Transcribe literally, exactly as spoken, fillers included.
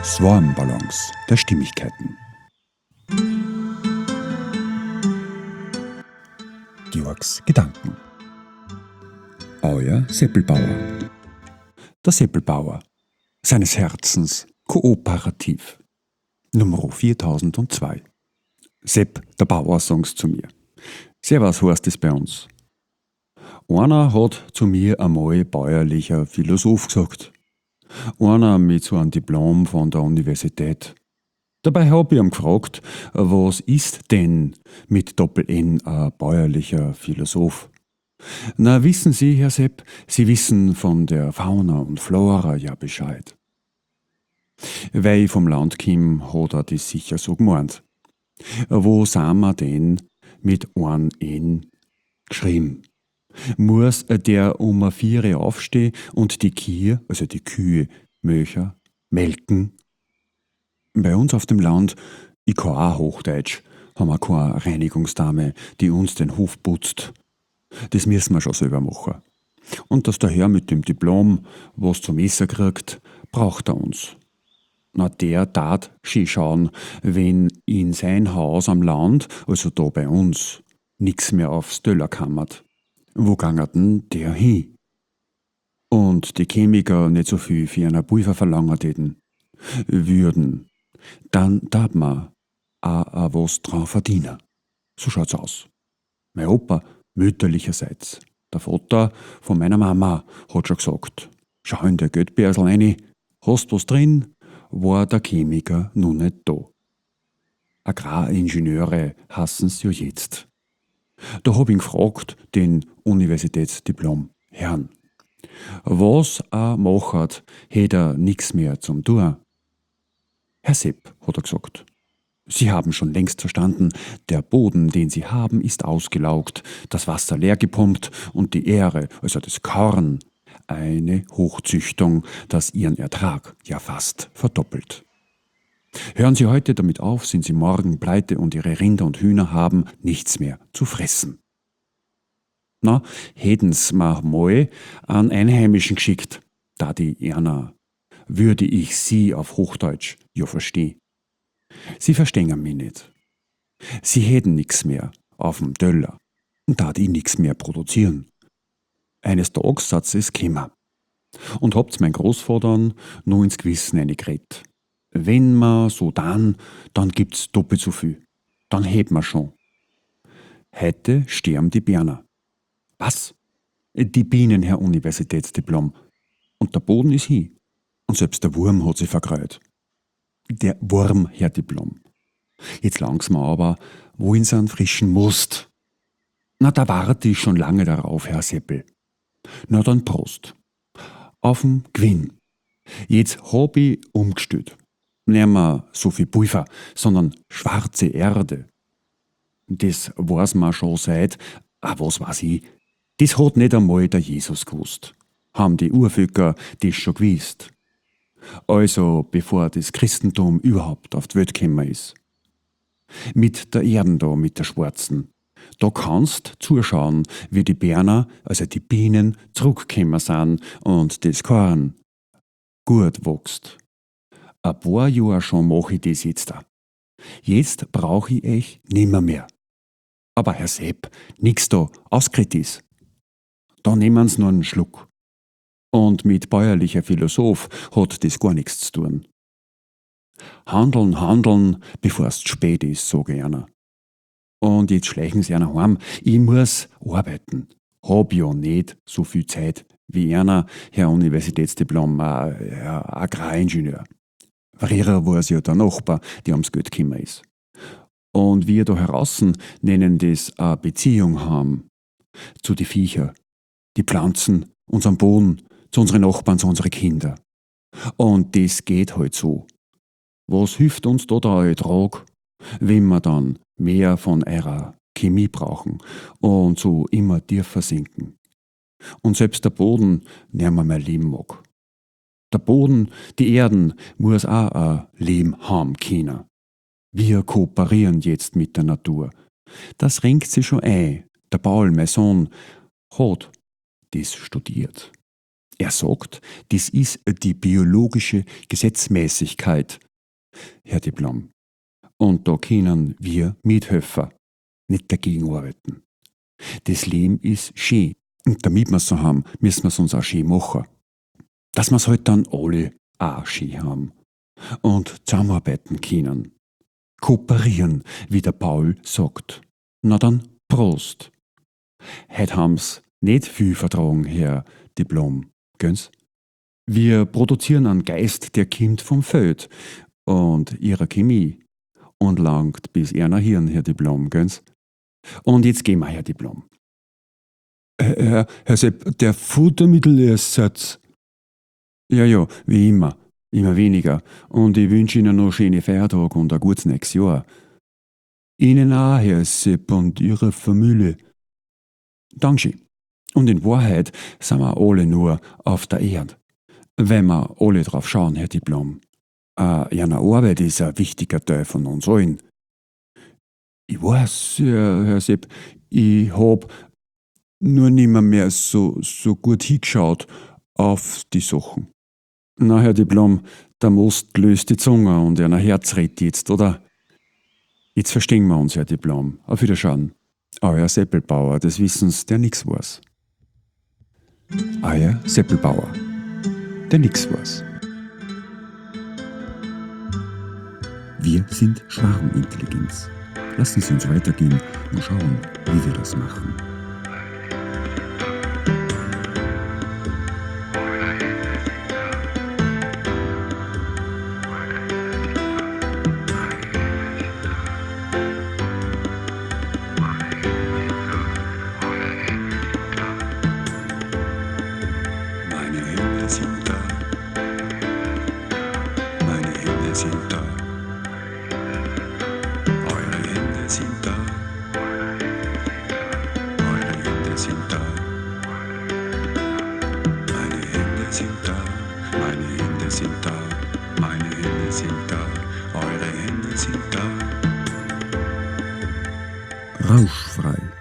Swarmbalance der Stimmigkeiten. Georgs Gedanken. Euer Seppelbauer. Der Seppelbauer, seines Herzens kooperativ. Nummer viertausendzwei. Sepp, der Bauer, sagt's zu mir. Servus heißt es bei uns. Einer hat zu mir einmal bäuerlicher Philosoph gesagt. Einer mit so einem Diplom von der Universität. Dabei hab ich ihn gefragt, was ist denn mit Doppel-N ein bäuerlicher Philosoph? Na, wissen Sie, Herr Sepp, Sie wissen von der Fauna und Flora ja Bescheid. Weil ich vom Land komm, hat er das sicher so gemeint. Wo sind wir denn mit einem N geschrieben? Muss der um a vier aufstehen und die Kier, also die Kühe, Möcher, melken? Bei uns auf dem Land, ich kann auch Hochdeutsch, haben wir keine Reinigungsdame, die uns den Hof putzt. Das müssen wir schon selber machen. Und dass der Herr mit dem Diplom was zum Essen kriegt, braucht er uns. Na, der tat schön schauen, wenn in sein Haus am Land, also da bei uns, nix mehr aufs Teller kammert. Wo gangert denn der hin? Und die Chemiker nicht so viel für einen Pulver verlangen täten, würden, dann tat man auch a was dran verdienen. So schaut's aus. Mein Opa, mütterlicherseits, der Vater von meiner Mama, hat schon gesagt, schau in der Geldbörsel rein, hast was drin, war der Chemiker nun nicht da. Agraringenieure hassen's ja jetzt. Da hab ich ihn gefragt, den Universitätsdiplom Herrn. Was er machat, hätt er nix mehr zum tun. Herr Sepp, hat er gesagt, Sie haben schon längst verstanden, der Boden, den Sie haben, ist ausgelaugt, das Wasser leer gepumpt und die Ähre, also das Korn, eine Hochzüchtung, das Ihren Ertrag ja fast verdoppelt. Hören Sie heute damit auf, sind Sie morgen pleite und Ihre Rinder und Hühner haben nichts mehr zu fressen. Na, hätten's mir mal an Einheimischen geschickt, da die einer, würde ich Sie auf Hochdeutsch ja verstehen. Sie verstehen mich nicht. Sie hätten nix mehr auf dem Teller, da die nix mehr produzieren. Eines Tages sat's es kämmer. Und habt's mein Großvater nur ins Gewissen eingeredet. Wenn ma so dann, dann gibt's doppelt so viel. Dann hebt ma schon. Heute sterben die Berner. Was? Die Bienen, Herr Universitätsdiplom. Und der Boden ist hin. Und selbst der Wurm hat sich verkreut. Der Wurm, Herr Diplom. Jetzt langt's mir aber, wohin sie einen frischen Most? Na, da warte ich schon lange darauf, Herr Seppel. Na dann Prost. Auf'n Gewinn. Jetzt hab ich umgestellt. Nimmer so viel Pulver, sondern schwarze Erde. Das weiß man schon seit, ah, was weiß ich, das hat nicht einmal der Jesus gewusst. Haben die Urvölker das schon gewusst. Also bevor das Christentum überhaupt auf die Welt gekommen ist. Mit der Erden da, mit der schwarzen. Da kannst zuschauen, wie die Berner, also die Bienen, zurückgekommen sind und das Korn gut wächst. Ein paar Jahre schon mache ich das jetzt da. Jetzt brauche ich euch nimmer mehr. Aber Herr Sepp, nix da, auskritis. Da nehmen's nur einen Schluck. Und mit bäuerlicher Philosoph hat das gar nichts zu tun. Handeln, handeln, bevor es zu spät ist, sage ich einer. Und jetzt schleichen sie einer heim, ich muss arbeiten. Hab ja nicht so viel Zeit wie einer, Herr Universitätsdiplom, äh, Herr Agraringenieur. Früher war es ja der Nachbar, der ums Geld gekommen ist. Und wir da draußen nennen das eine Beziehung haben zu die Viecher, die Pflanzen, unserem Boden, zu unseren Nachbarn, zu unseren Kindern. Und das geht halt so. Was hilft uns da der Ertrag, wenn wir dann mehr von eurer Chemie brauchen und so immer tiefer sinken? Und selbst der Boden nicht mehr leben mag. Der Boden, die Erden, muss auch ein Leben haben können. Wir kooperieren jetzt mit der Natur. Das renkt sich schon ein. Der Paul, mein Sohn, hat das studiert. Er sagt, das ist die biologische Gesetzmäßigkeit, Herr Diplom. Und da können wir mithelfen, nicht dagegen arbeiten. Das Leben ist schön. Und damit wir's so haben, müssen wir's uns auch schön machen. Dass wir's halt dann alle auch schön haben. Und zusammenarbeiten können. Kooperieren, wie der Paul sagt. Na dann, Prost. Heute haben's nicht viel vertragen, Herr Diplom, gell's? Wir produzieren einen Geist, der kommt vom Feld und ihrer Chemie und langt bis einer Hirn, Herr Diplom, gell's? Und jetzt gehen wir, Herr Diplom. Herr, Herr Sepp, der Futtermittelersatz. Ja, ja, wie immer. Immer weniger. Und ich wünsche Ihnen noch schöne Feiertage und ein gutes nächstes Jahr. Ihnen auch, Herr Sepp, und Ihrer Familie. Dankeschön. Und in Wahrheit sind wir alle nur auf der Erde. Wenn wir alle drauf schauen, Herr Diplom. Äh, ja, Arbeit ist ein wichtiger Teil von uns allen. Ich weiß, Herr, Herr Sepp, ich hab nur nimmer mehr so, so gut hingeschaut auf die Sachen. Na, Herr Diplom, der Most löst die Zunge und einer Herz redet jetzt, oder? Jetzt verstehen wir uns, Herr Diplom. Auf Wiederschauen. Euer Seppelbauer, des Wissens, der nix weiß. Euer Seppelbauer, der nix weiß. Wir sind Schwarmintelligenz. Lassen Sie uns weitergehen und schauen, wie wir das machen. Meine Hände sind da. Meine Hände sind da. Eure Hände sind da. Eure Hände sind da. Meine Hände sind da. Meine Hände sind da. Meine Hände sind da. Eure Hände sind da. Rauschfrei.